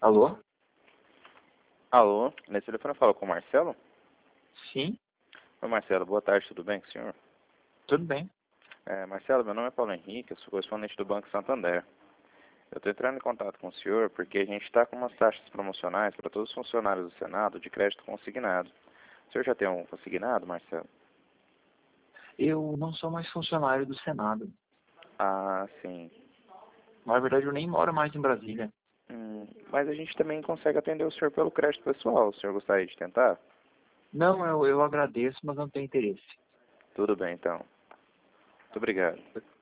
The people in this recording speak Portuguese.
Alô? Alô, nesse telefone eu falo com o Marcelo? Sim, Oi Marcelo, boa tarde, tudo bem com o senhor? tudo bem. Marcelo, meu nome é Paulo Henrique, eu sou correspondente do Banco Santander. Eu estou entrando em contato com o senhor porque a gente está com umas taxas promocionais para todos os funcionários do Senado de crédito consignado. O senhor já tem um consignado, Marcelo? Eu não sou mais funcionário do Senado. Ah, sim. Na verdade, eu nem moro mais em Brasília. Mas a gente também consegue atender o senhor pelo crédito pessoal. O senhor gostaria de tentar? Não, eu agradeço, mas não tenho interesse. Tudo bem, então. Muito obrigado.